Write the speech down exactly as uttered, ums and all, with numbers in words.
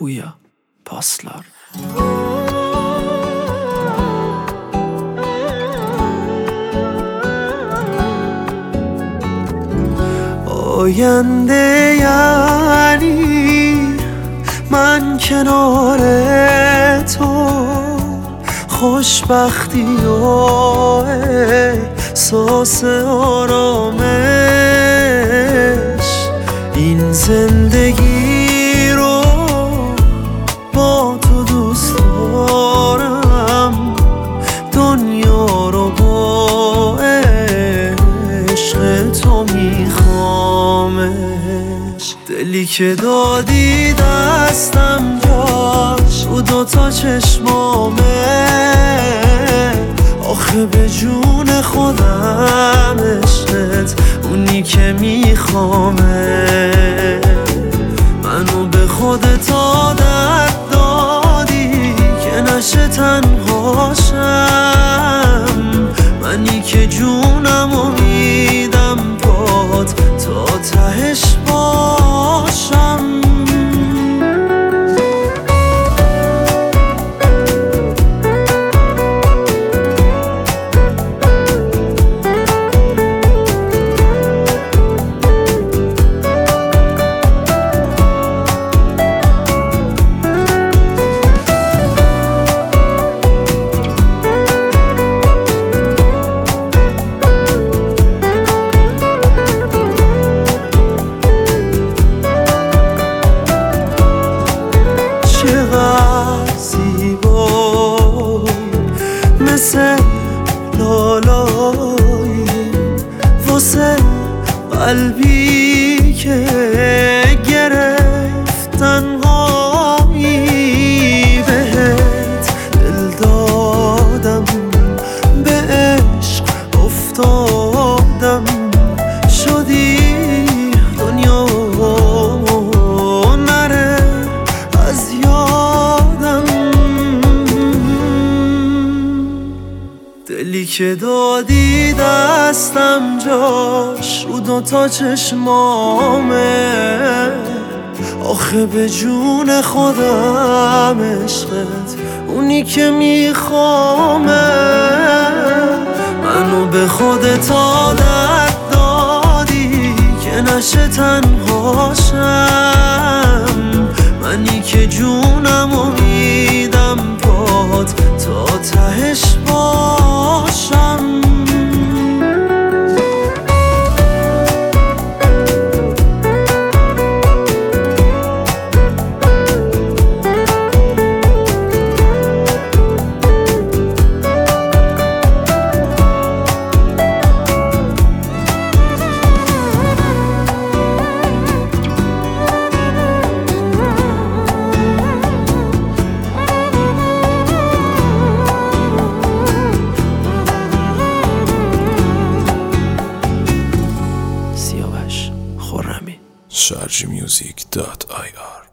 Puja paslar. آینده یعنی من کنار تو، خوشبختی و احساس آرامش. این زندگی رو با تو دوست دارم، دنیا رو با عشق تو میخوامش. دلی که دادی دستم جاش رو دوتا چشمامه، آخه به جون خودم عشقت اونی که میخوامه. منو به خودت عادت دادی که نشه تنهاشم، منی که جونمو میدم پات تا تهش باشم. چقدر زیبایی مثل لالایی واسه قلبی که گرفت تنهایی. بهت دل دادم، به عشق افتادم، شدی دنیا نره از یادم. دلی که دادی دستم جاش رو دوتا چشمامه، آخه به جون خودم عشقت اونی که میخوامه. منو به خودت عادت دادی که نشه تنهاشم، منی که جونمو میدم پات تا تهش باشم. شارژ میوزیک دات آی آر